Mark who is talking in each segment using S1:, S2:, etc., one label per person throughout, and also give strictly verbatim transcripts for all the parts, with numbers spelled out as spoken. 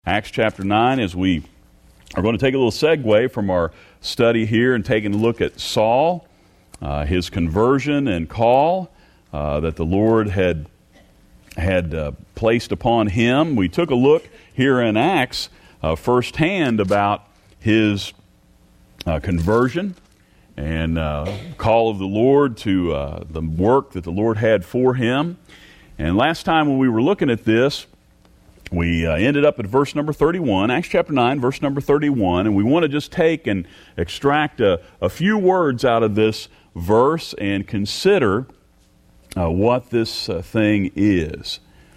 S1: Acts chapter nine, as we are going to take a little segue from our study here and taking a look at Saul, uh, his conversion and call uh, that the Lord had had uh, placed upon him. We took a look here in Acts uh, firsthand about his uh, conversion and uh, call of the Lord to uh, the work that the Lord had for him. And last time when we were looking at this, we uh, ended up at verse number thirty-one, Acts chapter nine, verse number thirty-one, and we want to just take and extract a, a few words out of this verse and consider uh, what this uh, thing is.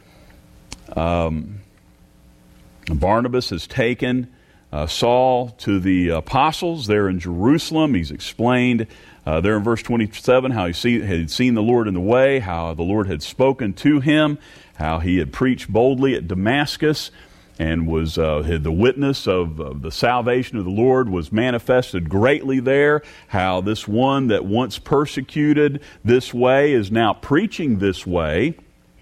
S1: Um, Barnabas has taken uh, Saul to the apostles there in Jerusalem. He's explained uh, there in verse twenty-seven how he see, had seen the Lord in the way, how the Lord had spoken to him, how he had preached boldly at Damascus and was uh, had the witness of, of the salvation of the Lord was manifested greatly there, how this one that once persecuted this way is now preaching this way.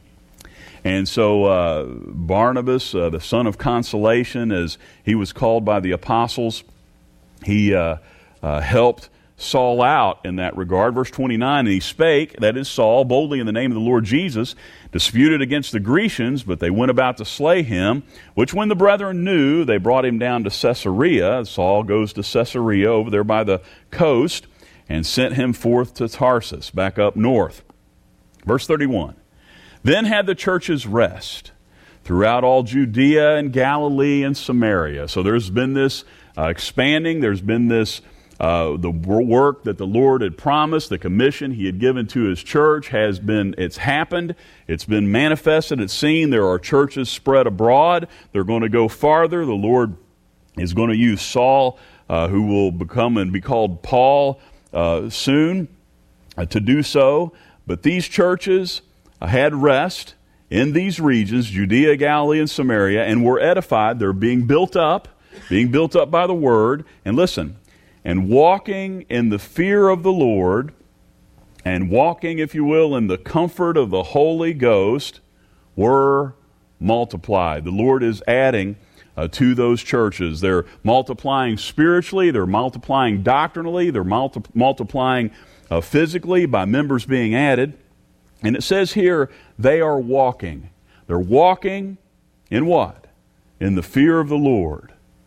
S1: And so uh, Barnabas, uh, the son of consolation, as he was called by the apostles, he uh, uh, helped Saul out in that regard. Verse twenty-nine, and he spake, that is Saul, boldly in the name of the Lord Jesus, disputed against the Grecians, but they went about to slay him, which when the brethren knew, they brought him down to Caesarea. Saul goes to Caesarea over there by the coast, and sent him forth to Tarsus, back up north. Verse thirty-one, then had the churches rest throughout all Judea and Galilee and Samaria. So there's been this uh, expanding, there's been this Uh, the work that the Lord had promised, the commission He had given to His church has been, it's happened, it's been manifested, it's seen. There are churches spread abroad. They're going to go farther. The Lord is going to use Saul, uh, who will become and be called Paul uh, soon, uh, to do so. But these churches uh, had rest in these regions, Judea, Galilee, and Samaria, and were edified. They're being built up, being built up by the Word. And listen, and walking in the fear of the Lord, and walking, if you will, in the comfort of the Holy Ghost, were multiplied. The Lord is adding uh, to those churches. They're multiplying spiritually, they're multiplying doctrinally, they're multi- multiplying uh, physically by members being added. And it says here, they are walking. They're walking in what? In the fear of the Lord.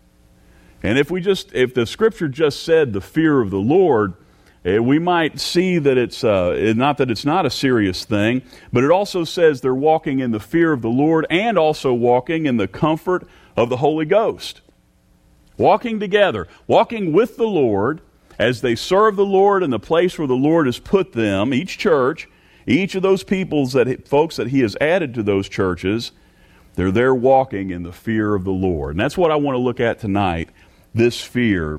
S1: And if we just, if the Scripture just said the fear of the Lord, eh, we might see that it's uh, not that it's not a serious thing, but it also says they're walking in the fear of the Lord and also walking in the comfort of the Holy Ghost. Walking together, walking with the Lord as they serve the Lord in the place where the Lord has put them, each church, each of those peoples, that folks that He has added to those churches, they're there walking in the fear of the Lord. And that's what I want to look at tonight. This fear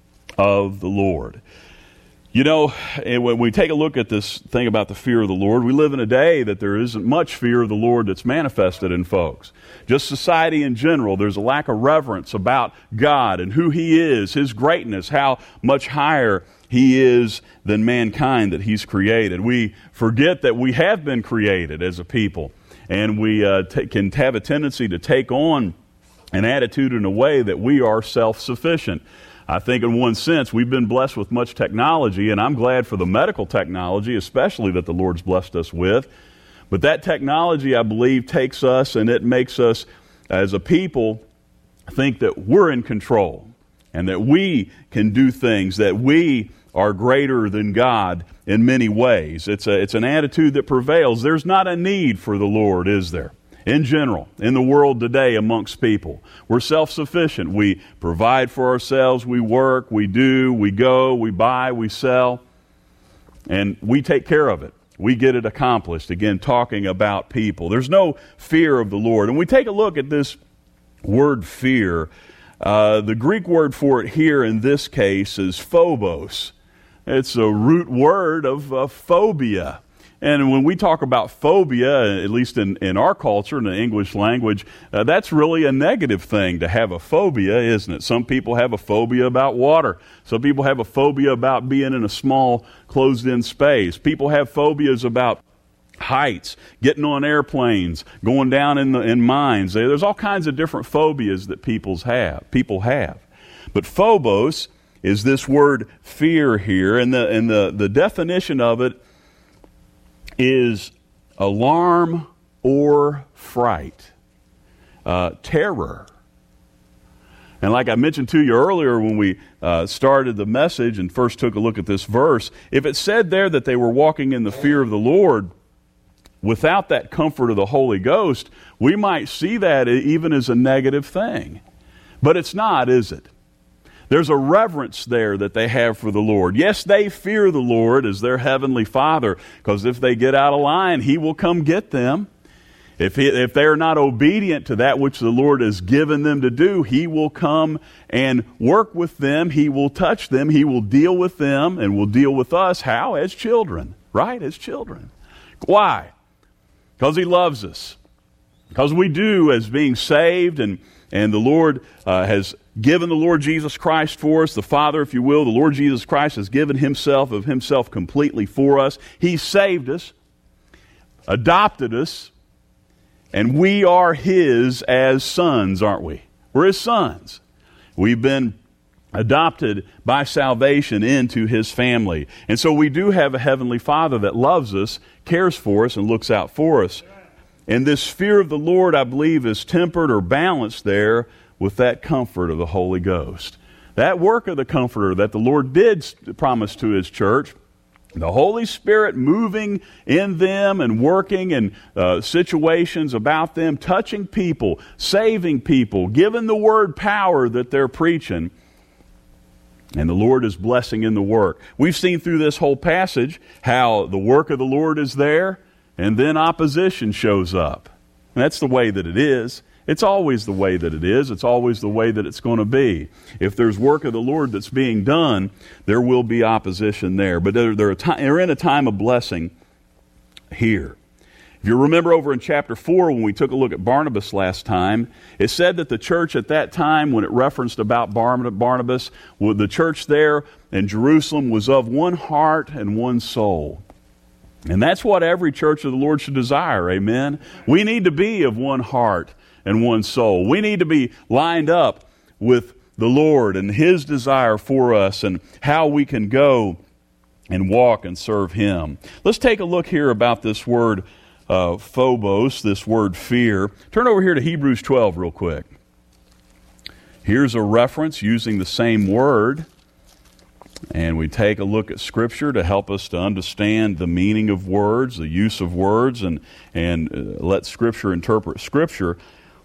S1: of the Lord. You know, and when we take a look at this thing about the fear of the Lord, we live in a day that there isn't much fear of the Lord that's manifested in folks. Just society in general, there's a lack of reverence about God and who He is, His greatness, how much higher He is than mankind that He's created. We forget that we have been created as a people, and we uh, t- can have a tendency to take on an attitude in a way that we are self-sufficient. I think in one sense we've been blessed with much technology, and I'm glad for the medical technology especially that the Lord's blessed us with. But that technology, I believe, takes us and it makes us as a people think that we're in control and that we can do things, that we are greater than God in many ways. It's a, it's an attitude that prevails. There's not a need for the Lord, is there? In general, in the world today amongst people. We're self-sufficient. We provide for ourselves, we work, we do, we go, we buy, we sell, and we take care of it. We get it accomplished. Again, talking about people. There's no fear of the Lord. And we take a look at this word fear. Uh, the Greek word for it here in this case is phobos. It's a root word of uh, phobia. And when we talk about phobia, at least in, in our culture, in the English language, uh, that's really a negative thing to have a phobia, isn't it? Some people have a phobia about water. Some people have a phobia about being in a small, closed-in space. People have phobias about heights, getting on airplanes, going down in the in mines. There's all kinds of different phobias that people's have. People have. But phobos is this word fear here, and the and the, the definition of it is alarm or fright, uh, terror. And like I mentioned to you earlier when we uh, started the message and first took a look at this verse, if it said there that they were walking in the fear of the Lord without that comfort of the Holy Ghost, we might see that even as a negative thing. But it's not, is it? There's a reverence there that they have for the Lord. Yes, they fear the Lord as their heavenly Father, because if they get out of line, He will come get them. If, he, if they are not obedient to that which the Lord has given them to do, He will come and work with them. He will touch them. He will deal with them and will deal with us. How? As children, right? As children. Why? Because He loves us. Because we do, as being saved, and, and the Lord uh, has given the Lord Jesus Christ for us, the Father, if you will. The Lord Jesus Christ has given Himself of Himself completely for us. He saved us, adopted us, and we are His as sons, aren't we? We're His sons. We've been adopted by salvation into His family. And so we do have a Heavenly Father that loves us, cares for us, and looks out for us. And this fear of the Lord, I believe, is tempered or balanced there with that comfort of the Holy Ghost. That work of the Comforter that the Lord did promise to His church, the Holy Spirit moving in them and working in uh, situations about them, touching people, saving people, giving the Word power that they're preaching. And the Lord is blessing in the work. We've seen through this whole passage how the work of the Lord is there, and then opposition shows up. And that's the way that it is. It's always the way that it is. It's always the way that it's going to be. If there's work of the Lord that's being done, there will be opposition there. But they're, they're, a time, they're in a time of blessing here. If you remember over in chapter four, when we took a look at Barnabas last time, it said that the church at that time, when it referenced about Barnabas, the church there in Jerusalem was of one heart and one soul. And that's what every church of the Lord should desire, amen? We need to be of one heart and one soul. We need to be lined up with the Lord and His desire for us and how we can go and walk and serve Him. Let's take a look here about this word uh, phobos, this word fear. Turn over here to Hebrews twelve real quick. Here's a reference using the same word. And we take a look at Scripture to help us to understand the meaning of words, the use of words, and, and uh, let Scripture interpret Scripture.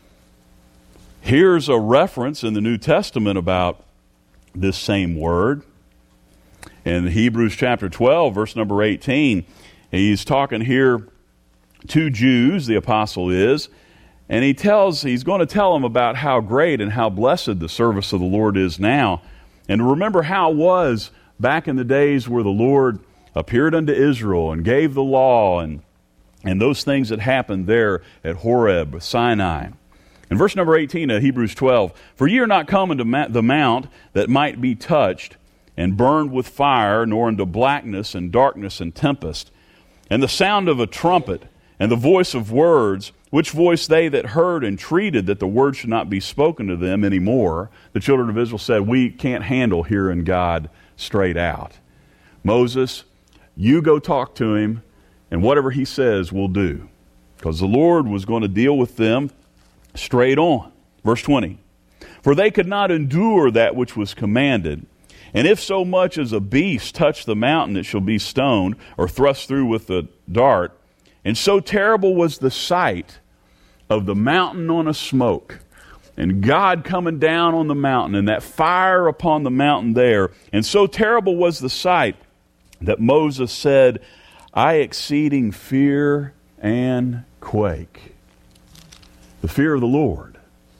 S1: Here's a reference in the New Testament about this same word. In Hebrews chapter twelve, verse number eighteen, he's talking here to Jews, the apostle is, and he tells, he's going to tell them about how great and how blessed the service of the Lord is now. And remember how it was back in the days where the Lord appeared unto Israel and gave the law and, and those things that happened there at Horeb, Sinai. In verse number eighteen of Hebrews twelve, for ye are not come unto the mount that might be touched and burned with fire, nor unto blackness and darkness and tempest, and the sound of a trumpet and the voice of words, which voice they that heard entreated that the word should not be spoken to them any more. The children of Israel said, we can't handle hearing God straight out. Moses, you go talk to Him, and whatever He says, we'll do. Because the Lord was going to deal with them straight on. Verse twenty, for they could not endure that which was commanded. And if so much as a beast touch the mountain, it shall be stoned, or thrust through with the dart. And so terrible was the sight of the mountain on a smoke, and God coming down on the mountain, and that fire upon the mountain there. And so terrible was the sight that Moses said, I exceeding fear and quake. The fear of the Lord.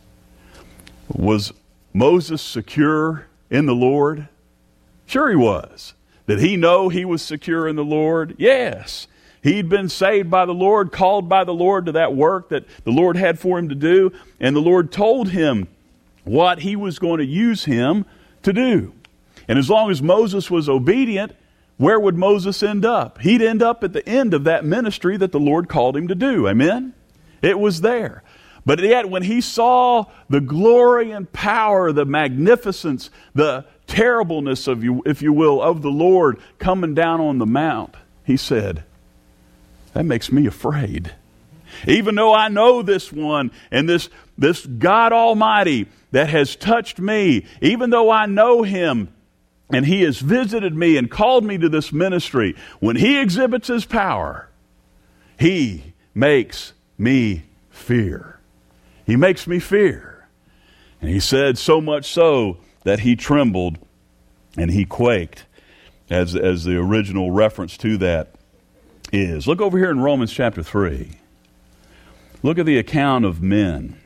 S1: Was Moses secure in the Lord? Sure he was. Did he know he was secure in the Lord? Yes. He'd been saved by the Lord, called by the Lord to that work that the Lord had for him to do, and the Lord told him what He was going to use him to do. And as long as Moses was obedient, where would Moses end up? He'd end up at the end of that ministry that the Lord called him to do. Amen? It was there. But yet when he saw the glory and power, the magnificence, the terribleness of you, if you will, of the Lord coming down on the mount, he said, that makes me afraid. Even though I know this one and this, this God Almighty that has touched me, even though I know him and he has visited me and called me to this ministry, when he exhibits his power, he makes me fear. He makes me fear. And he said so much so that he trembled and he quaked, as, as the original reference to that is. Look over here in Romans chapter three. Look at the account of men.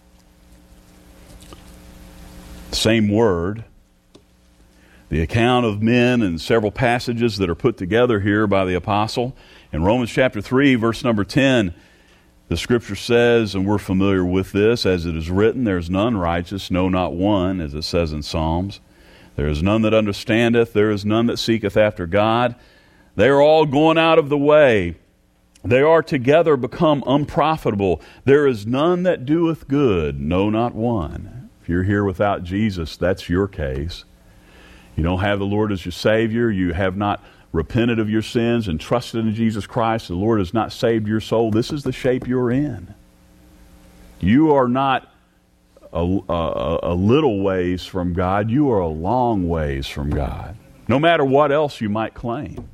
S1: Same word. The account of men in several passages that are put together here by the apostle. In Romans chapter three, verse number ten, the scripture says, and we're familiar with this, as it is written, there is none righteous, no, not one, as it says in Psalms. There is none that understandeth, there is none that seeketh after God. They are all gone out of the way. They are together become unprofitable. There is none that doeth good, no, not one. If you're here without Jesus, that's your case. You don't have the Lord as your Savior. You have not repented of your sins and trusted in Jesus Christ. The Lord has not saved your soul. This is the shape you're in. You are not a, a, a little ways from God. You are a long ways from God, no matter what else you might claim.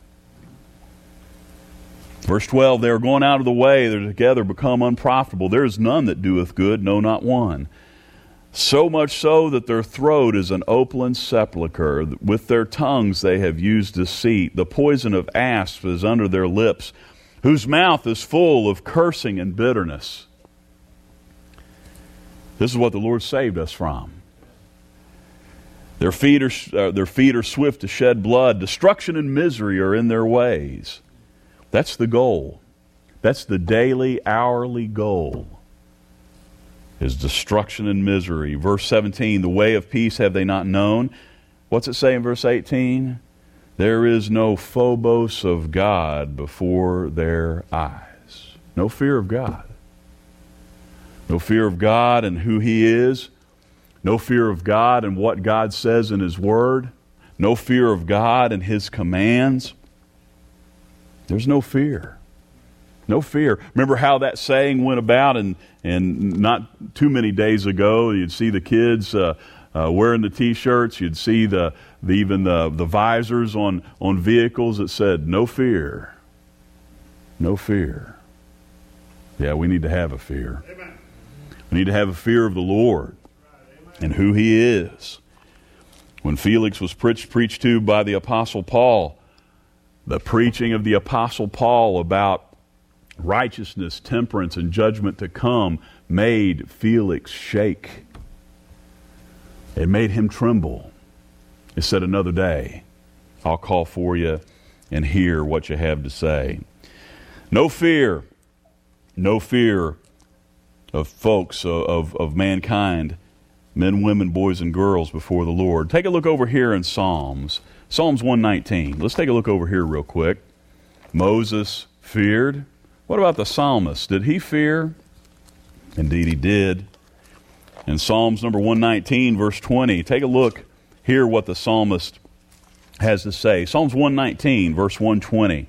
S1: Verse twelve, they are going out of the way, they're together become unprofitable. There is none that doeth good, no, not one. So much so that their throat is an open sepulchre. With their tongues they have used deceit. The poison of asps is under their lips, whose mouth is full of cursing and bitterness. This is what the Lord saved us from. Their feet are, uh, their feet are swift to shed blood. Destruction and misery are in their ways. That's the goal. That's the daily, hourly goal, is destruction and misery. Verse seventeen, the way of peace have they not known. What's it say in verse eighteen? There is no phobos of God before their eyes. No fear of God. No fear of God and who He is. No fear of God and what God says in His Word. No fear of God and His commands. There's no fear. No fear. Remember how that saying went about, and, and not too many days ago, you'd see the kids uh, uh, wearing the T-shirts. You'd see the, the even the, the visors on, on vehicles that said, no fear. No fear. Yeah, we need to have a fear. Amen. We need to have a fear of the Lord and who He is. When Felix was preached, preached to by the Apostle Paul, the preaching of the Apostle Paul about righteousness, temperance, and judgment to come made Felix shake. It made him tremble. It said, another day, I'll call for you and hear what you have to say. No fear, no fear of folks, of, of mankind, men, women, boys, and girls before the Lord. Take a look over here in Psalms. Psalms one nineteen. Let's take a look over here real quick. Moses feared. What about the psalmist? Did he fear? Indeed he did. In Psalms number one nineteen, verse twenty, take a look here what the psalmist has to say. Psalms one nineteen, verse one twenty.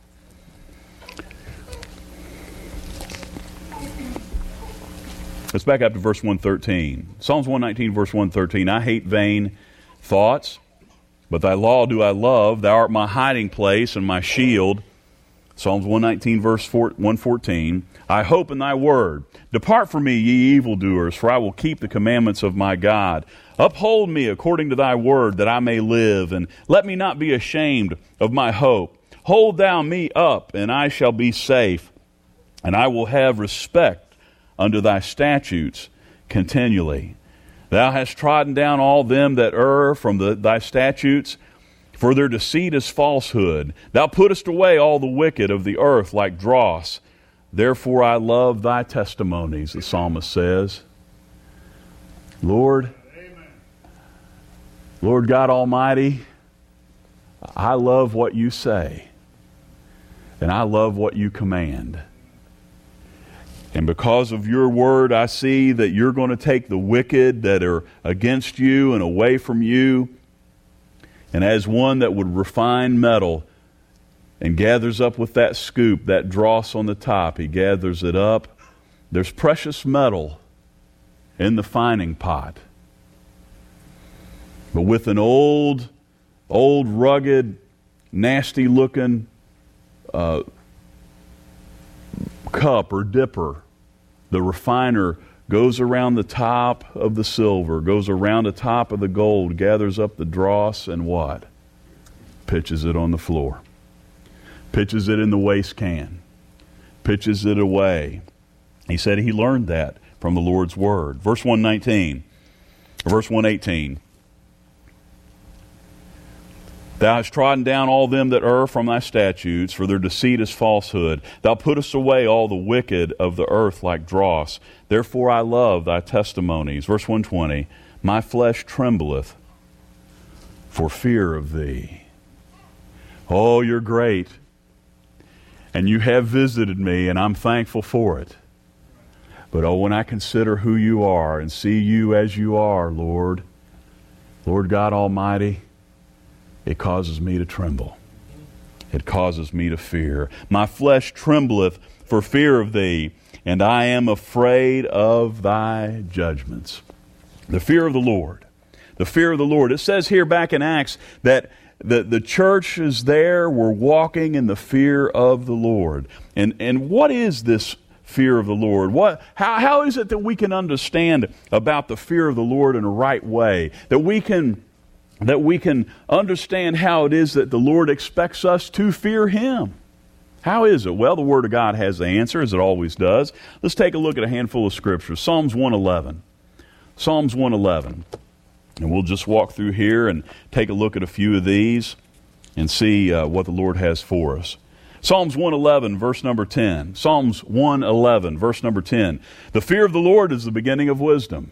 S1: Let's back up to verse one thirteen. Psalms one nineteen, verse one thirteen. I hate vain thoughts, but thy law do I love. Thou art my hiding place and my shield. Psalms one nineteen, verse one fourteen. I hope in thy word. Depart from me, ye evildoers, for I will keep the commandments of my God. Uphold me according to thy word, that I may live, and let me not be ashamed of my hope. Hold thou me up, and I shall be safe, and I will have respect unto thy statutes continually. Thou hast trodden down all them that err from the, thy statutes, for their deceit is falsehood. Thou puttest away all the wicked of the earth like dross. Therefore I love thy testimonies, the psalmist says. Lord, Amen. Lord God Almighty, I love what you say, and I love what you command. And because of your word, I see that you're going to take the wicked that are against you and away from you. And as one that would refine metal and gathers up with that scoop, that dross on the top, he gathers it up. There's precious metal in the fining pot. But with an old, old, rugged, nasty-looking uh, cup or dipper, the refiner goes around the top of the silver, goes around the top of the gold, gathers up the dross, and what? Pitches it on the floor. Pitches it in the waste can. Pitches it away. He said he learned that from the Lord's Word. Verse one nineteen, verse one eighteen. Thou hast trodden down all them that err from thy statutes, for their deceit is falsehood. Thou puttest away all the wicked of the earth like dross. Therefore I love thy testimonies. Verse one twenty, my flesh trembleth for fear of thee. Oh, you're great. And you have visited me, and I'm thankful for it. But oh, when I consider who you are and see you as you are, Lord, Lord God Almighty, it causes me to tremble. It causes me to fear. My flesh trembleth for fear of thee, and I am afraid of thy judgments. The fear of the Lord. The fear of the Lord. It says here back in Acts that the, the churches there were walking in the fear of the Lord. And, and what is this fear of the Lord? What, how, how is it that we can understand about the fear of the Lord in a right way? That we can... that we can understand how it is that the Lord expects us to fear Him. How is it? Well, the Word of God has the answer, as it always does. Let's take a look at a handful of scriptures. Psalms one eleven. Psalms one eleven. And we'll just walk through here and take a look at a few of these and see uh, what the Lord has for us. Psalms one eleven, verse number ten. Psalms one eleven, verse number ten. The fear of the Lord is the beginning of wisdom.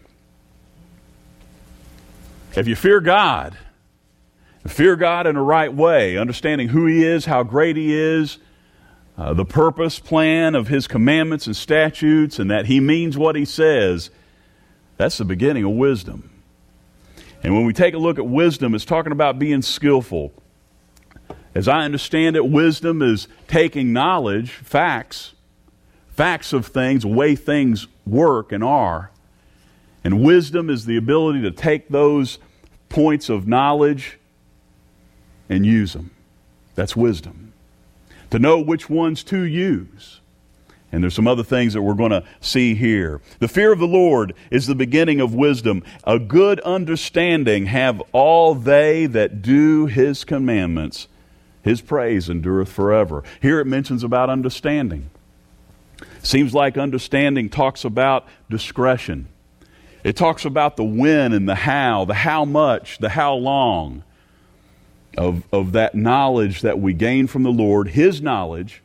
S1: If you fear God, fear God in a right way, understanding who He is, how great He is, uh, the purpose, plan of His commandments and statutes, and that He means what He says, that's the beginning of wisdom. And when we take a look at wisdom, it's talking about being skillful. As I understand it, wisdom is taking knowledge, facts, facts of things, the way things work and are. And wisdom is the ability to take those points of knowledge and use them. That's wisdom. To know which ones to use. And there's some other things that we're going to see here. The fear of the Lord is the beginning of wisdom. A good understanding have all they that do His commandments. His praise endureth forever. Here it mentions about understanding. Seems like understanding talks about discretion. It talks about the when and the how, the how much, the how long of, of that knowledge that we gain from the Lord, His knowledge,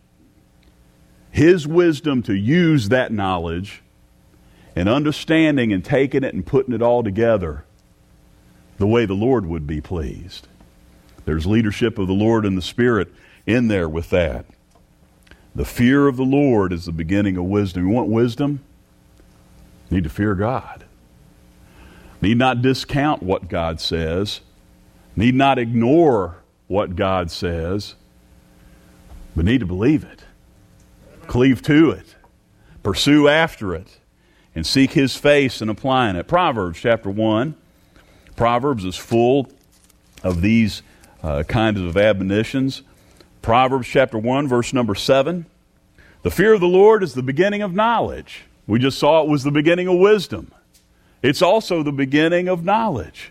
S1: His wisdom to use that knowledge, and understanding and taking it and putting it all together the way the Lord would be pleased. There's leadership of the Lord and the Spirit in there with that. The fear of the Lord is the beginning of wisdom. You want wisdom? You need to fear God. Need not discount what God says. Need not ignore what God says. But need to believe it. Cleave to it. Pursue after it. And seek His face in applying it. Proverbs chapter one. Proverbs is full of these uh, kinds of admonitions. Proverbs chapter one, verse number seven. The fear of the Lord is the beginning of knowledge. We just saw it was the beginning of wisdom. It's also the beginning of knowledge.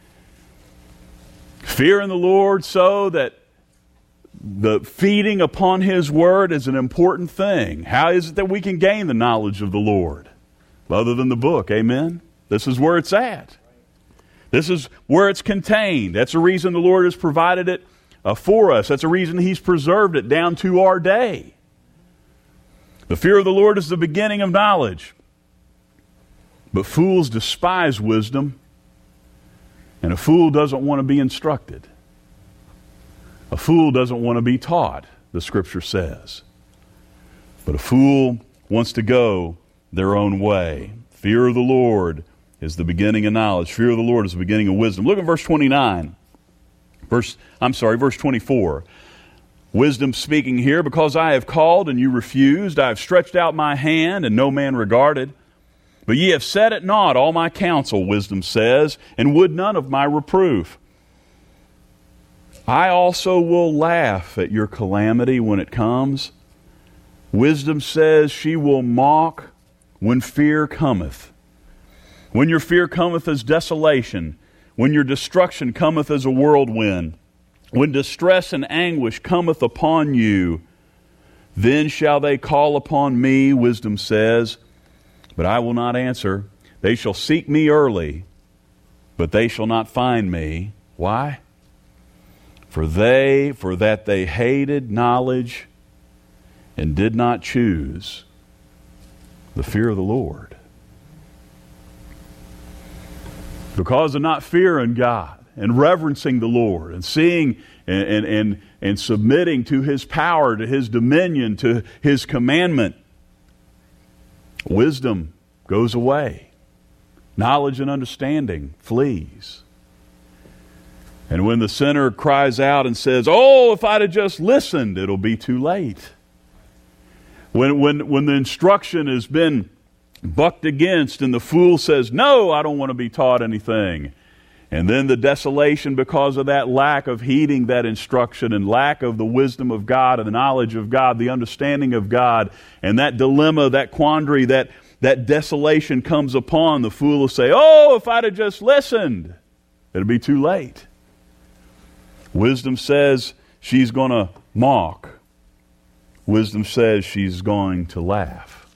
S1: Fear in the Lord so that the feeding upon His Word is an important thing. How is it that we can gain the knowledge of the Lord? Other than the book, amen? This is where it's at. This is where it's contained. That's the reason the Lord has provided it uh, for us. That's the reason He's preserved it down to our day. The fear of the Lord is the beginning of knowledge. But fools despise wisdom, and a fool doesn't want to be instructed. A fool doesn't want to be taught, the Scripture says. But a fool wants to go their own way. Fear of the Lord is the beginning of knowledge. Fear of the Lord is the beginning of wisdom. Look at verse twenty-nine. Verse, I'm sorry, verse twenty-four. Wisdom speaking here, because I have called and you refused, I have stretched out my hand and no man regarded. But ye have set at naught all my counsel, wisdom says, and would none of my reproof. I also will laugh at your calamity when it comes. Wisdom says she will mock when fear cometh. When your fear cometh as desolation, when your destruction cometh as a whirlwind, when distress and anguish cometh upon you, then shall they call upon me, wisdom says, but I will not answer. They shall seek me early, but they shall not find me. Why? For they, for that they hated knowledge and did not choose the fear of the Lord. Because of not fearing God and reverencing the Lord and seeing and, and, and, and submitting to His power, to His dominion, to His commandment, wisdom goes away. Knowledge and understanding flees. And when the sinner cries out and says, oh, if I'd have just listened, it'll be too late. When, when, when the instruction has been bucked against and the fool says, no, I don't want to be taught anything. And then the desolation because of that lack of heeding that instruction and lack of the wisdom of God and the knowledge of God, the understanding of God, and that dilemma, that quandary, that, that desolation comes upon, the fool will say, oh, if I'd have just listened, it'll be too late. Wisdom says she's going to mock. Wisdom says she's going to laugh.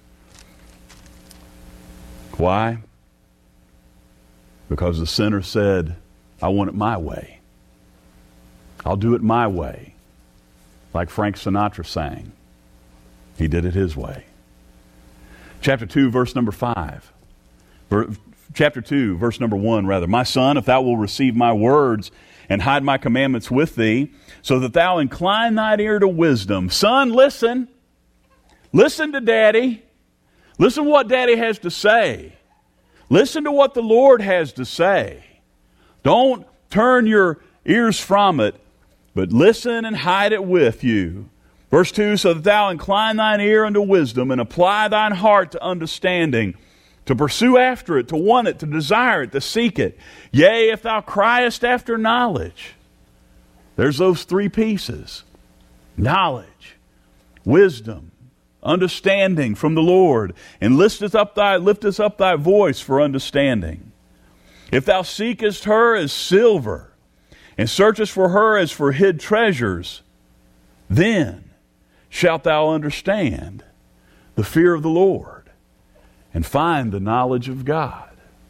S1: Why? Because the sinner said, I want it my way. I'll do it my way. Like Frank Sinatra sang. He did it his way. Chapter two, verse number five. Chapter two, verse number one, rather. My son, if thou wilt receive my words and hide my commandments with thee, so that thou incline thine ear to wisdom. Son, listen. Listen to Daddy. Listen to what Daddy has to say. Listen to what the Lord has to say. Don't turn your ears from it, but listen and hide it with you. Verse two, so that thou incline thine ear unto wisdom and apply thine heart to understanding, to pursue after it, to want it, to desire it, to seek it. Yea, if thou criest after knowledge. There's those three pieces. Knowledge, wisdom, understanding from the Lord, and lifteth up thy lifteth up thy voice for understanding. If thou seekest her as silver, and searchest for her as for hid treasures, then shalt thou understand the fear of the Lord, and find the knowledge of God.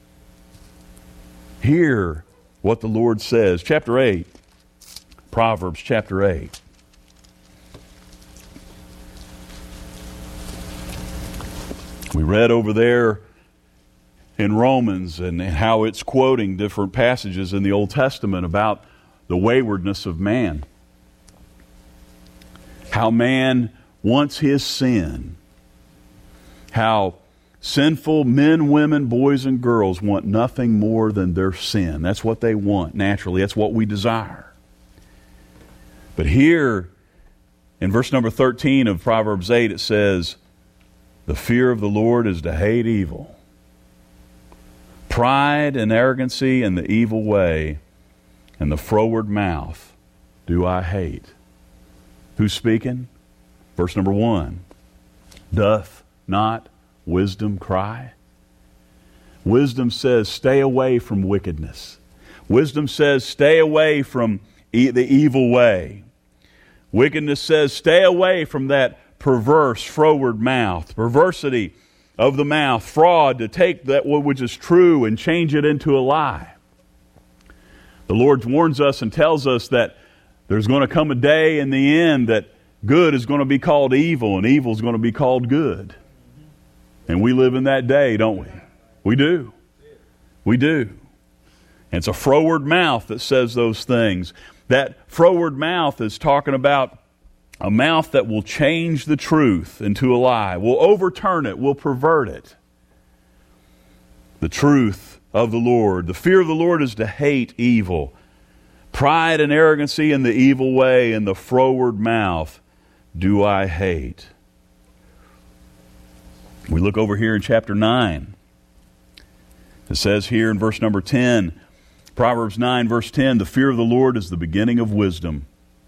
S1: Hear what the Lord says. Chapter eight, Proverbs chapter eight. We read over there in Romans and how it's quoting different passages in the Old Testament about the waywardness of man. How man wants his sin. How sinful men, women, boys, and girls want nothing more than their sin. That's what they want naturally. That's what we desire. But here in verse number thirteen of Proverbs eight, it says, the fear of the Lord is to hate evil. Pride and arrogancy and the evil way and the froward mouth do I hate. Who's speaking? Verse number one. Doth not wisdom cry? Wisdom says, stay away from wickedness. Wisdom says, stay away from e- the evil way. Wickedness says, stay away from that perverse, froward mouth. Perversity of the mouth. Fraud, to take that which is true and change it into a lie. The Lord warns us and tells us that there's going to come a day in the end that good is going to be called evil and evil is going to be called good. And we live in that day, don't we? We do. We do. And it's a froward mouth that says those things. That froward mouth is talking about a mouth that will change the truth into a lie, will overturn it, will pervert it. The truth of the Lord. The fear of the Lord is to hate evil. Pride and arrogancy in the evil way and the froward mouth do I hate. We look over here in chapter nine. It says here in verse number ten, Proverbs nine verse ten, the fear of the Lord is the beginning of wisdom,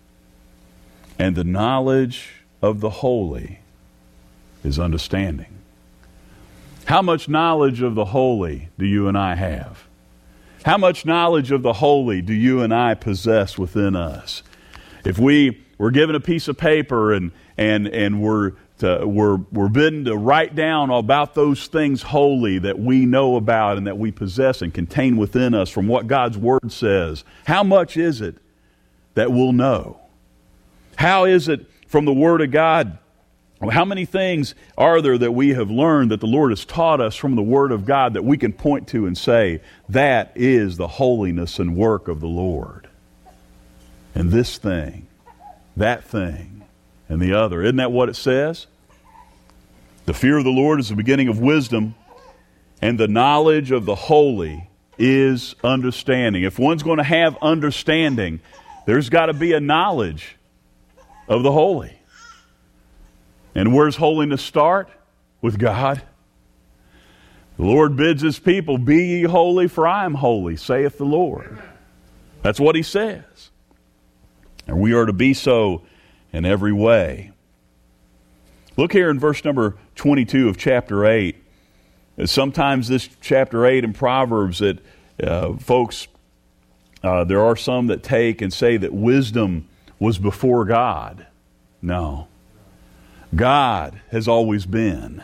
S1: and the knowledge of the holy is understanding. How much knowledge of the holy do you and I have? How much knowledge of the holy do you and I possess within us? If we were given a piece of paper and and and we're to, we're we're bidden to write down about those things holy that we know about and that we possess and contain within us from what God's Word says, how much is it that we'll know? How is it from the Word of God? How many things are there that we have learned that the Lord has taught us from the Word of God that we can point to and say, that is the holiness and work of the Lord? And this thing, that thing, and the other. Isn't that what it says? The fear of the Lord is the beginning of wisdom, and the knowledge of the holy is understanding. If one's going to have understanding, there's got to be a knowledge of the holy. And where's holiness start? With God. The Lord bids His people, be ye holy, for I am holy, saith the Lord. That's what He says. And we are to be so in every way. Look here in verse number twenty-two of chapter eight. Sometimes this chapter eight in Proverbs that uh, folks, uh, there are some that take and say that wisdom was before God. No. God has always been.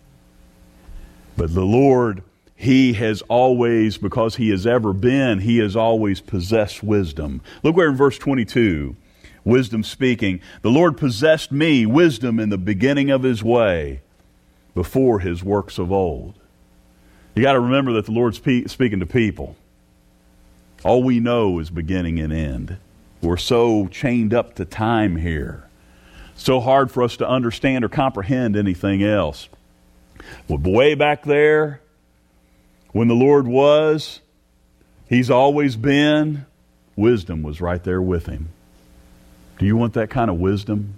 S1: But the Lord, He has always, because He has ever been, He has always possessed wisdom. Look where in verse twenty-two, wisdom speaking, the Lord possessed me, wisdom in the beginning of His way, before His works of old. You got to remember that the Lord's pe- speaking to people. All we know is beginning and end. We're so chained up to time here. So hard for us to understand or comprehend anything else. Well, way back there, when the Lord was, He's always been, wisdom was right there with Him. Do you want that kind of wisdom?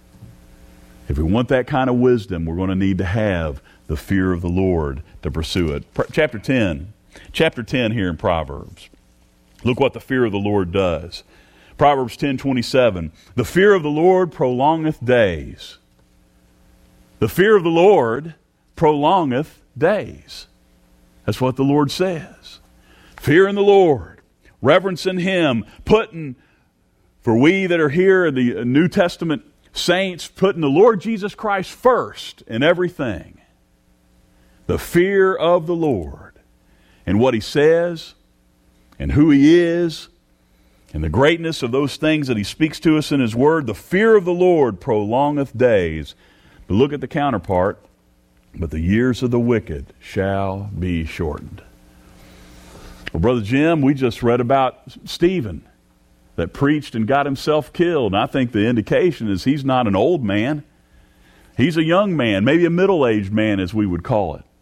S1: If we want that kind of wisdom, we're going to need to have the fear of the Lord to pursue it. Chapter ten. Chapter ten here in Proverbs. Look what the fear of the Lord does. Proverbs ten twenty-seven. The fear of the Lord prolongeth days. The fear of the Lord prolongeth days. That's what the Lord says. Fear in the Lord. Reverence in Him. Putting, for we that are here in the New Testament saints, putting the Lord Jesus Christ first in everything. The fear of the Lord. And what He says. And who He is. And the greatness of those things that He speaks to us in His Word. The fear of the Lord prolongeth days. But look at the counterpart. But the years of the wicked shall be shortened. Well, Brother Jim, we just read about Stephen that preached and got himself killed. And I think the indication is he's not an old man. He's a young man, maybe a middle-aged man as we would call it.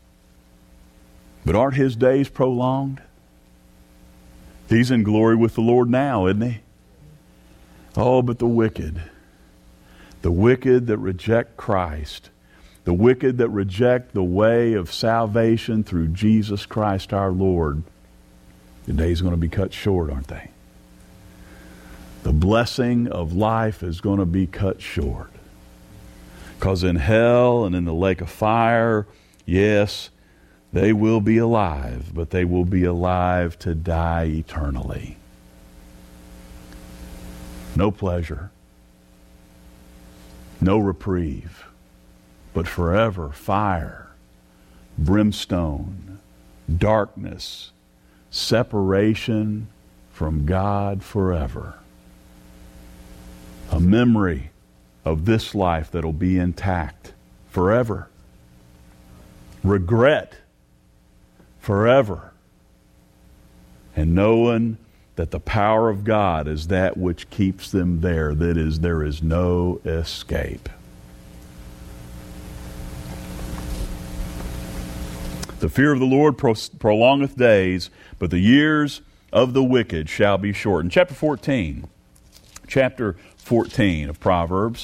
S1: But aren't his days prolonged? He's in glory with the Lord now, isn't he? Oh, but the wicked, the wicked that reject Christ, the wicked that reject the way of salvation through Jesus Christ our Lord, the days are going to be cut short, aren't they? The blessing of life is going to be cut short. Because in hell and in the lake of fire, yes, they will be alive, but they will be alive to die eternally. No pleasure, no reprieve, but forever fire, brimstone, darkness, separation from God forever. A memory of this life that'll be intact forever. Regret forever. And knowing that the power of God is that which keeps them there. That is, there is no escape. The fear of the Lord pro- prolongeth days, but the years of the wicked shall be shortened. Chapter fourteen. Chapter fourteen of Proverbs.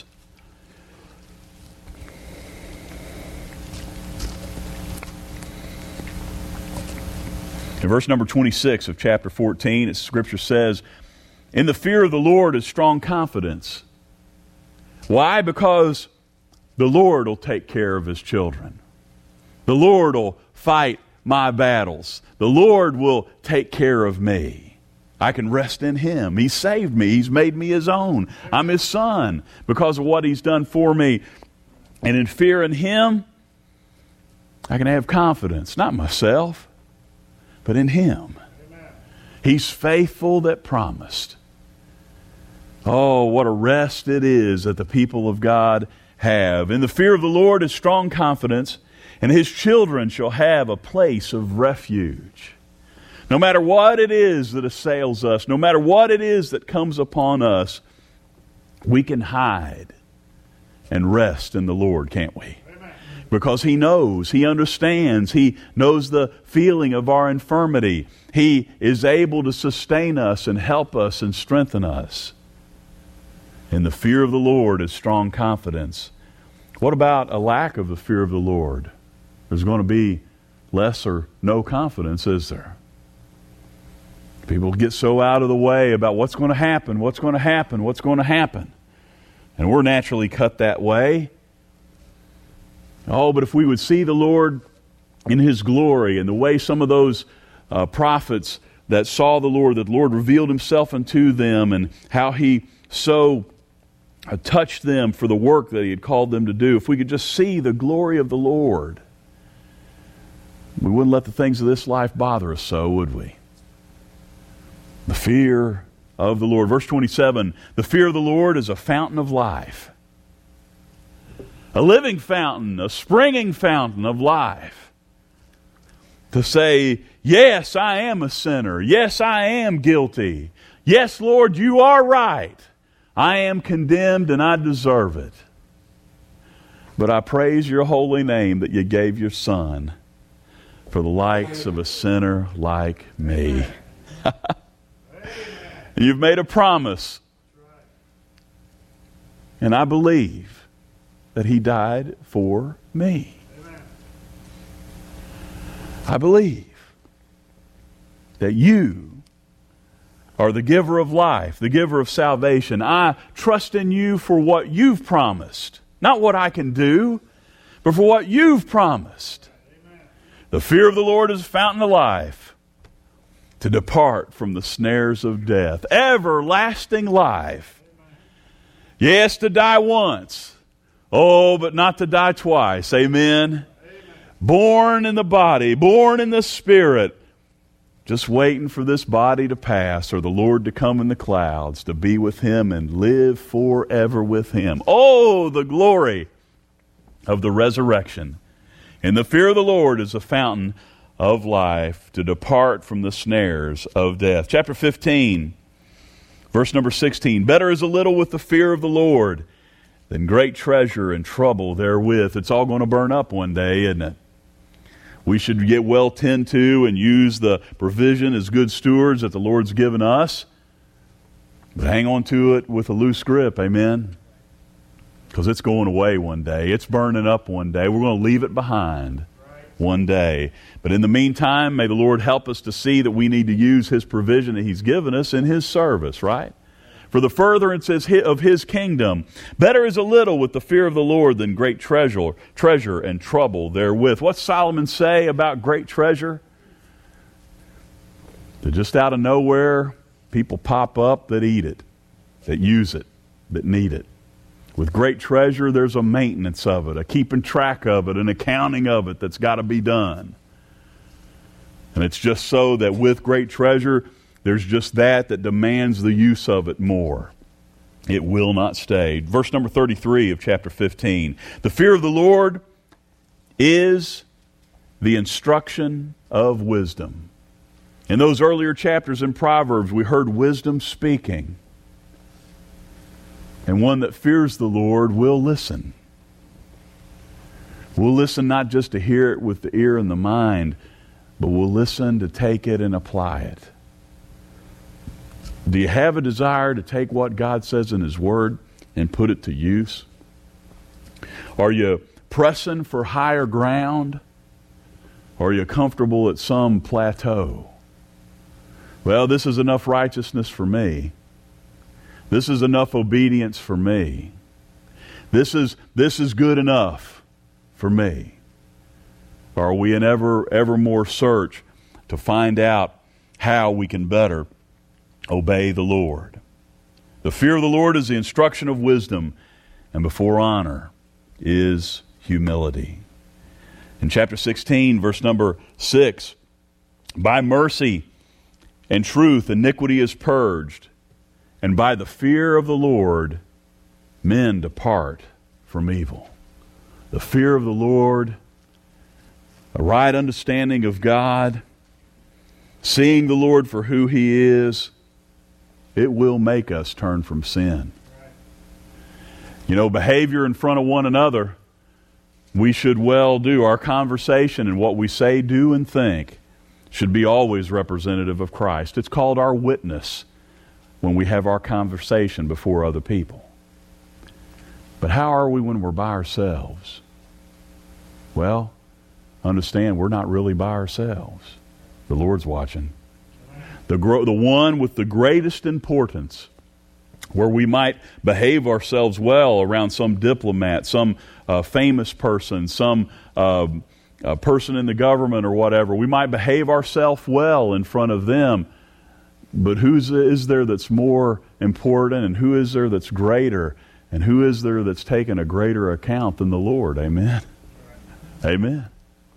S1: In verse number twenty-six of chapter fourteen, Scripture says, "In the fear of the Lord is strong confidence." Why? Because the Lord will take care of His children. The Lord will fight my battles. The Lord will take care of me. I can rest in Him. He saved me. He's made me His own. I'm His son because of what He's done for me. And in fear in Him, I can have confidence, not myself, but in Him. Amen. He's faithful that promised. Oh, what a rest it is that the people of God have. In the fear of the Lord is strong confidence, and His children shall have a place of refuge. No matter what it is that assails us, no matter what it is that comes upon us, we can hide and rest in the Lord, can't we? Because He knows, He understands, He knows the feeling of our infirmity. He is able to sustain us and help us and strengthen us. In the fear of the Lord is strong confidence. What about a lack of the fear of the Lord? There's going to be less or no confidence, is there? People get so out of the way about what's going to happen, what's going to happen, what's going to happen. And we're naturally cut that way. Oh, but if we would see the Lord in His glory and the way some of those uh, prophets that saw the Lord, that the Lord revealed Himself unto them and how He so uh, touched them for the work that He had called them to do. If we could just see the glory of the Lord, we wouldn't let the things of this life bother us so, would we? The fear of the Lord. Verse twenty-seven, the fear of the Lord is a fountain of life. A living fountain, a springing fountain of life. To say, yes, I am a sinner. Yes, I am guilty. Yes, Lord, you are right. I am condemned and I deserve it. But I praise your holy name that you gave your Son for the likes of a sinner like me. You've made a promise. And I believe that He died for me. Amen. I believe that you are the giver of life, the giver of salvation. I trust in you for what you've promised. Not what I can do, but for what you've promised. Amen. The fear of the Lord is a fountain of life, to depart from the snares of death. Everlasting life. Amen. Yes, to die once. Oh, but not to die twice. Amen? Amen. Born in the body, born in the spirit, just waiting for this body to pass or the Lord to come in the clouds to be with Him and live forever with Him. Oh, the glory of the resurrection. And the fear of the Lord is a fountain of life, to depart from the snares of death. Chapter fifteen, verse number sixteen. Better is a little with the fear of the Lord than great treasure and trouble therewith. It's all going to burn up one day, isn't it? We should get well tend to and use the provision as good stewards that the Lord's given us. But hang on to it with a loose grip, amen? Because it's going away one day. It's burning up one day. We're going to leave it behind one day. But in the meantime, may the Lord help us to see that we need to use His provision that He's given us in His service, right? For the furtherance of His kingdom. Better is a little with the fear of the Lord than great treasure, treasure and trouble therewith. What's Solomon say about great treasure? That just out of nowhere, people pop up that eat it, that use it, that need it. With great treasure, there's a maintenance of it, a keeping track of it, an accounting of it that's got to be done. And it's just so that with great treasure, there's just that that demands the use of it more. It will not stay. Verse number thirty-three of chapter fifteen. The fear of the Lord is the instruction of wisdom. In those earlier chapters in Proverbs, we heard wisdom speaking. And one that fears the Lord will listen. We'll listen not just to hear it with the ear and the mind, but we'll listen to take it and apply it. Do you have a desire to take what God says in His Word and put it to use? Are you pressing for higher ground? Or are you comfortable at some plateau? Well, this is enough righteousness for me. This is enough obedience for me. This is, this is good enough for me. Or are we in ever, ever more search to find out how we can better obey the Lord? The fear of the Lord is the instruction of wisdom, and before honor is humility. In chapter sixteen, verse number six, by mercy and truth iniquity is purged, and by the fear of the Lord men depart from evil. The fear of the Lord, a right understanding of God, seeing the Lord for who He is, it will make us turn from sin. You know, behavior in front of one another, we should well do. Our conversation and what we say, do, and think should be always representative of Christ. It's called our witness when we have our conversation before other people. But how are we when we're by ourselves? Well, understand we're not really by ourselves. The Lord's watching. The, gro- the one with the greatest importance, where we might behave ourselves well around some diplomat, some uh, famous person, some uh, uh, person in the government or whatever. We might behave ourselves well in front of them. But who is there that's more important, and who is there that's greater, and who is there that's taken a greater account than the Lord? Amen. Amen.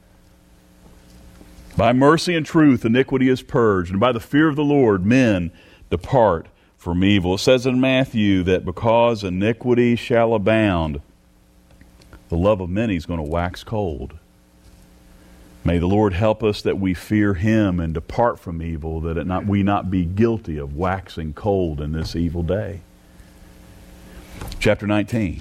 S1: By mercy and truth iniquity is purged, and by the fear of the Lord men depart from evil. It says in Matthew that because iniquity shall abound, the love of many is going to wax cold. May the Lord help us that we fear Him and depart from evil, that it not, we not be guilty of waxing cold in this evil day. Chapter nineteen.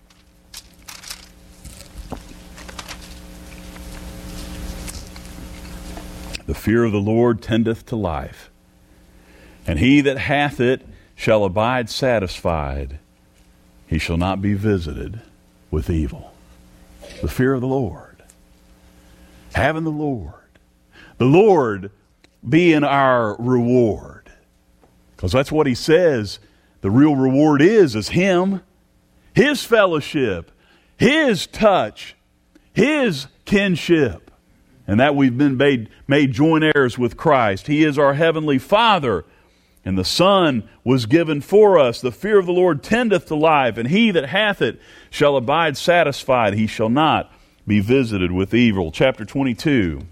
S1: The fear of the Lord tendeth to life, and he that hath it shall abide satisfied. He shall not be visited with evil. The fear of the Lord. Having the Lord. The Lord being our reward. Because that's what He says the real reward is, is Him. His fellowship. His touch. His kinship. And that we've been made, made joint heirs with Christ. He is our heavenly Father. And the Son was given for us. The fear of the Lord tendeth to life, and he that hath it shall abide satisfied. He shall not be visited with evil. Chapter twenty-two.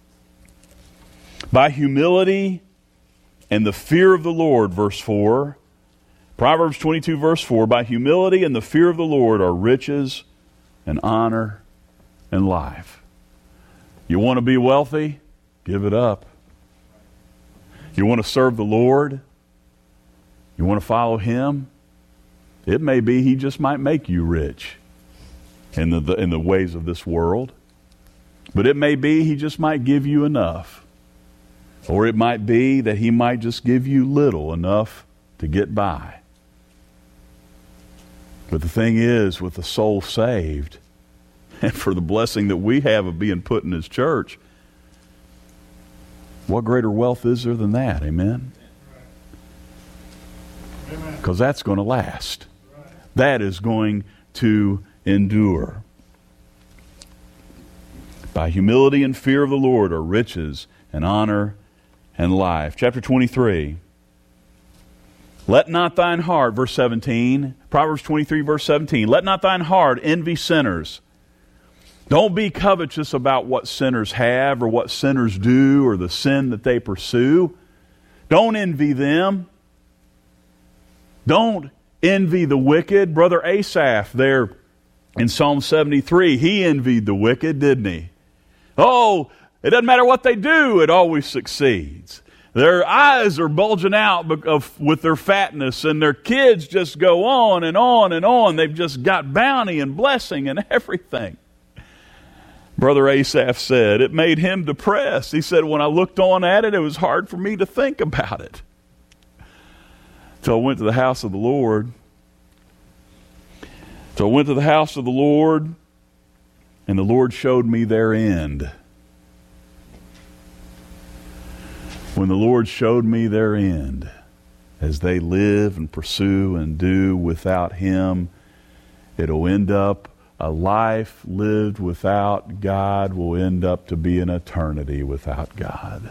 S1: By humility and the fear of the Lord, verse four. Proverbs twenty-two, verse four. By humility and the fear of the Lord are riches and honor and life. You want to be wealthy? Give it up. You want to serve the Lord? You want to follow Him? It may be He just might make you rich in the, the in the ways of this world. But it may be He just might give you enough. Or it might be that He might just give you little enough to get by. But the thing is, with the soul saved, and for the blessing that we have of being put in His church, what greater wealth is there than that? Amen? Because that's going to last. That is going to endure. By humility and fear of the Lord are riches and honor and life. Chapter twenty-three. Let not thine heart, verse seventeen, Proverbs twenty-three, verse seventeen, let not thine heart envy sinners. Don't be covetous about what sinners have or what sinners do or the sin that they pursue. Don't envy them. Don't envy the wicked. Brother Asaph there in Psalm seventy-three, he envied the wicked, didn't he? Oh, It doesn't matter what they do, it always succeeds. Their eyes are bulging out of, with their fatness, and their kids just go on and on and on. They've just got bounty and blessing and everything. Brother Asaph said, it made him depressed. He said, when I looked on at it, it was hard for me to think about it. So I went to the house of the Lord. So I went to the house of the Lord, and the Lord showed me their end. When the Lord showed me their end, as they live and pursue and do without Him, it'll end up, a life lived without God will end up to be an eternity without God.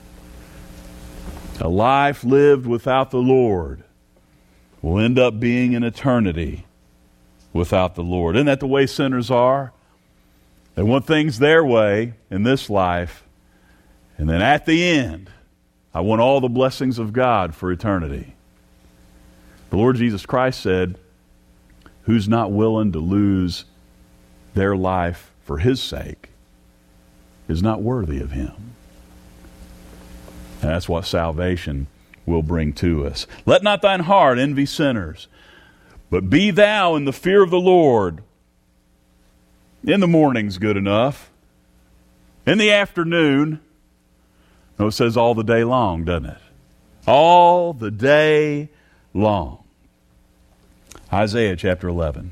S1: A life lived without the Lord will end up being an eternity without the Lord. Isn't that the way sinners are? They want things their way in this life, and then at the end, I want all the blessings of God for eternity. The Lord Jesus Christ said, who's not willing to lose their life for His sake is not worthy of Him. And that's what salvation will bring to us. Let not thine heart envy sinners, but be thou in the fear of the Lord. In the morning's good enough. In the afternoon, no, it says all the day long, doesn't it? All the day long. Isaiah chapter eleven.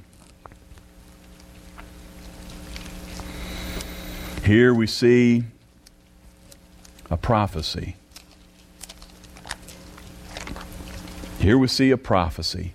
S1: Here we see a prophecy. Here we see a prophecy.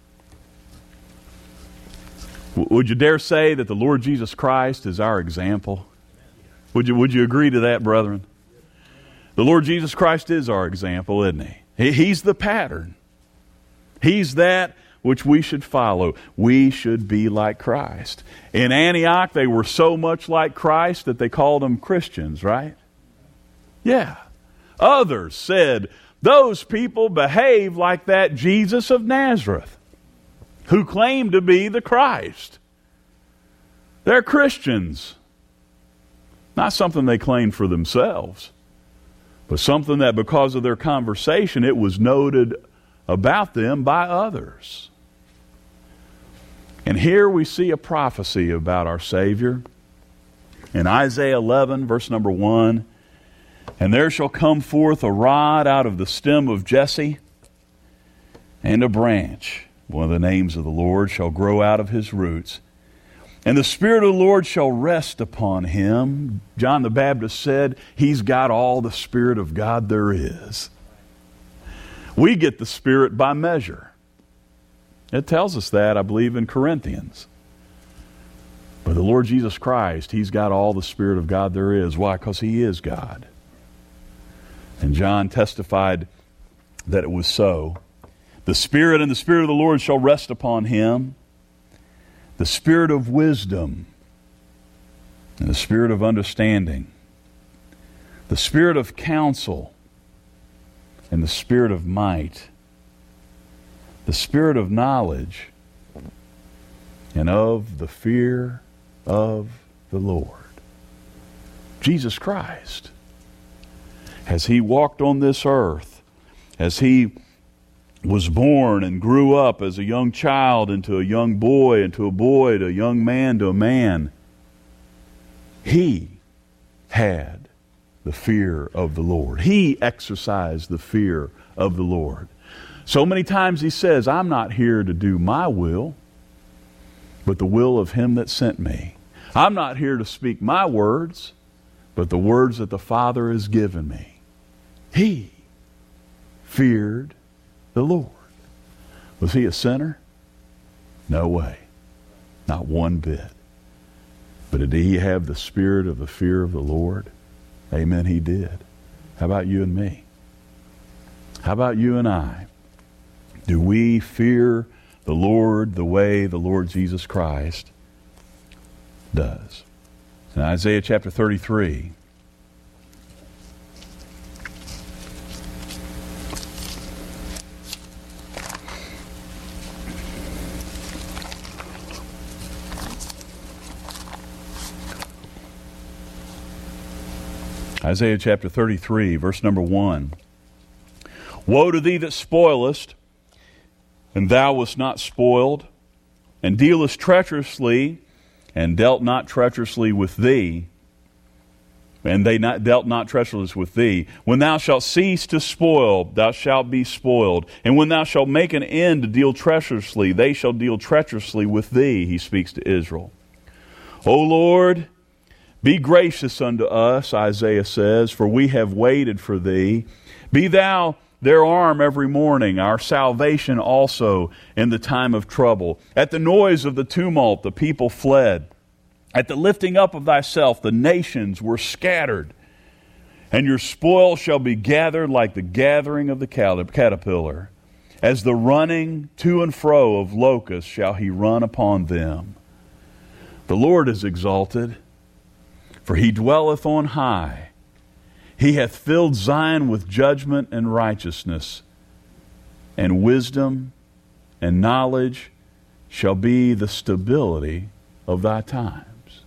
S1: W- would you dare say that the Lord Jesus Christ is our example? Would you, would you agree to that, brethren? The Lord Jesus Christ is our example, isn't He? he? He's the pattern. He's that which we should follow. We should be like Christ. In Antioch, they were so much like Christ that they called them Christians, right? Yeah. Others said, those people behave like that Jesus of Nazareth, who claimed to be the Christ. They're Christians. Not something they claimed for themselves, but something that because of their conversation, it was noted about them by others. And here we see a prophecy about our Savior. In Isaiah eleven, verse number one, and there shall come forth a rod out of the stem of Jesse, and a branch, one of the names of the Lord, shall grow out of his roots. And the Spirit of the Lord shall rest upon him. John the Baptist said, he's got all the Spirit of God there is. We get the Spirit by measure. It tells us that, I believe, in Corinthians. But the Lord Jesus Christ, He's got all the Spirit of God there is. Why? Because He is God. And John testified that it was so. The Spirit and the Spirit of the Lord shall rest upon Him. The Spirit of wisdom and the Spirit of understanding. The Spirit of counsel and the Spirit of might. The Spirit of knowledge and of the fear of the Lord. Jesus Christ, as He walked on this earth, as He was born and grew up as a young child into a young boy, into a boy, to a young man, to a man, He had the fear of the Lord. He exercised the fear of the Lord. So many times He says, I'm not here to do my will, but the will of Him that sent me. I'm not here to speak my words, but the words that the Father has given me. He feared the Lord. Was He a sinner? No way. Not one bit. But did He have the spirit of the fear of the Lord? Amen, He did. How about you and me? How about you and I? Do we fear the Lord the way the Lord Jesus Christ does? In Isaiah chapter thirty-three, Isaiah chapter thirty-three, verse number one. Woe to thee that spoilest, and thou wast not spoiled, and dealest treacherously, and dealt not treacherously with thee, and they not dealt not treacherously with thee. When thou shalt cease to spoil, thou shalt be spoiled. And when thou shalt make an end to deal treacherously, they shall deal treacherously with thee, he speaks to Israel. O Lord, be gracious unto us, Isaiah says, for we have waited for thee. Be thou their arm every morning, our salvation also in the time of trouble. At the noise of the tumult, the people fled. At the lifting up of thyself, the nations were scattered. And your spoil shall be gathered like the gathering of the caterpillar. As the running to and fro of locusts shall he run upon them. The Lord is exalted, for he dwelleth on high. He hath filled Zion with judgment and righteousness, and wisdom and knowledge shall be the stability of thy times.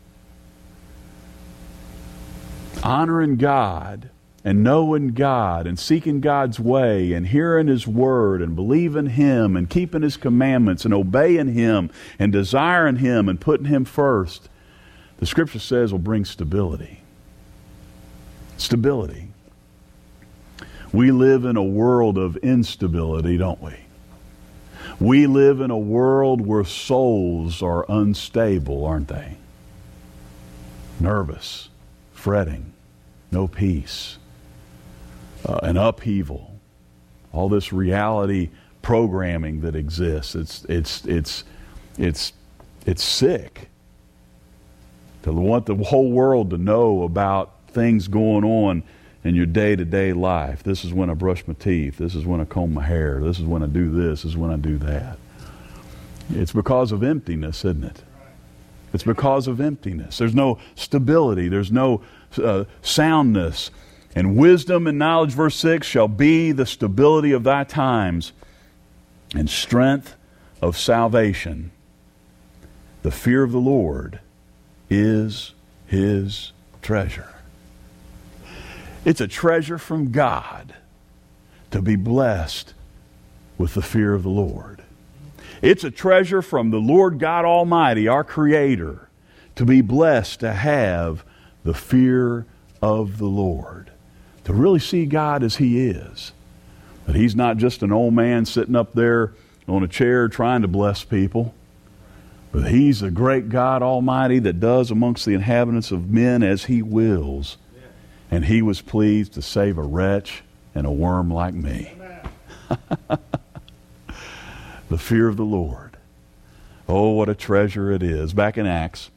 S1: Honoring God and knowing God and seeking God's way and hearing His Word and believing Him and keeping His commandments and obeying Him and desiring Him and putting Him first, the Scripture says will bring stability. Stability. We live in a world of instability, don't we? We live in a world where souls are unstable, aren't they? Nervous, fretting, no peace, uh, an upheaval. All this reality programming that exists, it's it's it's it's it's sick. To want the whole world to know about things going on in your day-to-day life. This is when I brush my teeth. This is when I comb my hair. This is when I do this. This is when I do that. It's because of emptiness, isn't it? It's because of emptiness. There's no stability. There's no uh, soundness. And wisdom and knowledge, verse six, shall be the stability of thy times and strength of salvation. The fear of the Lord is his treasure. It's a treasure from God to be blessed with the fear of the Lord. It's a treasure from the Lord God Almighty, our Creator, to be blessed to have the fear of the Lord. To really see God as He is. That He's not just an old man sitting up there on a chair trying to bless people. But He's a great God Almighty that does amongst the inhabitants of men as He wills. And He was pleased to save a wretch and a worm like me. The fear of the Lord. Oh, what a treasure it is. Back in Acts.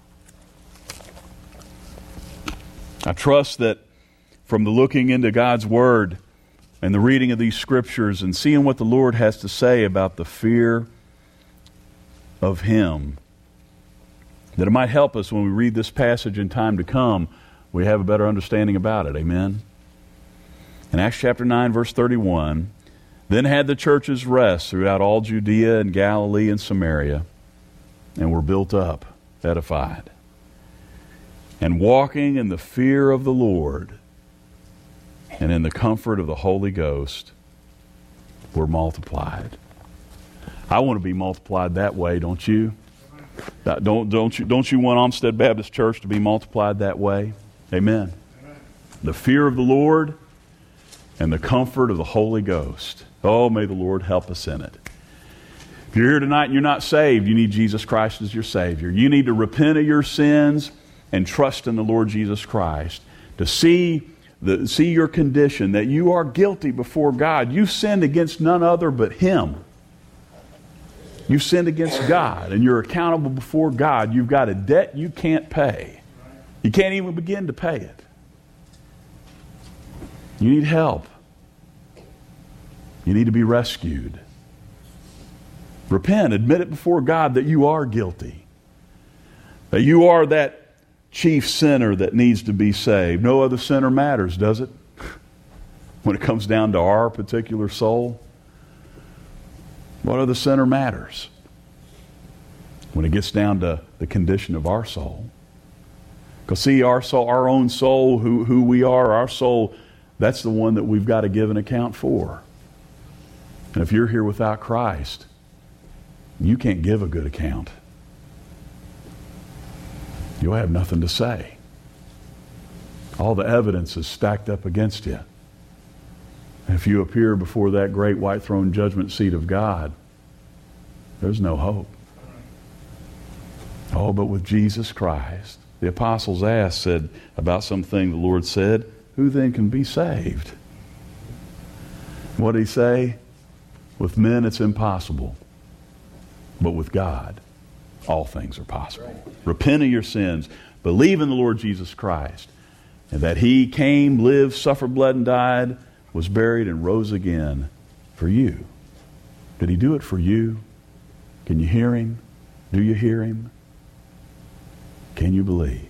S1: I trust that from the looking into God's Word and the reading of these Scriptures and seeing what the Lord has to say about the fear of Him, that it might help us when we read this passage in time to come, we have a better understanding about it. Amen? In Acts chapter nine, verse thirty-one, then had the churches rest throughout all Judea and Galilee and Samaria, and were built up, edified, and walking in the fear of the Lord and in the comfort of the Holy Ghost were multiplied. I want to be multiplied that way, don't you? Don't, don't you don't you want Olmsted Baptist Church to be multiplied that way? Amen. Amen. The fear of the Lord and the comfort of the Holy Ghost. Oh, may the Lord help us in it. If you're here tonight and you're not saved, you need Jesus Christ as your Savior. You need to repent of your sins and trust in the Lord Jesus Christ. To see the see your condition, that you are guilty before God. You've sinned against none other but Him. You've sinned against God, and you're accountable before God. You've got a debt you can't pay. You can't even begin to pay it. You need help. You need to be rescued. Repent. Admit it before God that you are guilty. That you are that chief sinner that needs to be saved. No other sinner matters, does it? When it comes down to our particular soul. What other sinner matters? When it gets down to the condition of our soul. Because see, our soul, our own soul, who, who we are, our soul, that's the one that we've got to give an account for. And if you're here without Christ, you can't give a good account. You'll have nothing to say. All the evidence is stacked up against you. And if you appear before that great white throne judgment seat of God, there's no hope. Oh, but with Jesus Christ, the apostles asked, said about something the Lord said, who then can be saved? What did he say? With men it's impossible, but with God all things are possible. Right. Repent of your sins, believe in the Lord Jesus Christ, and that he came, lived, suffered, bled, and died, was buried, and rose again for you. Did he do it for you? Can you hear him? Do you hear him? Can you believe?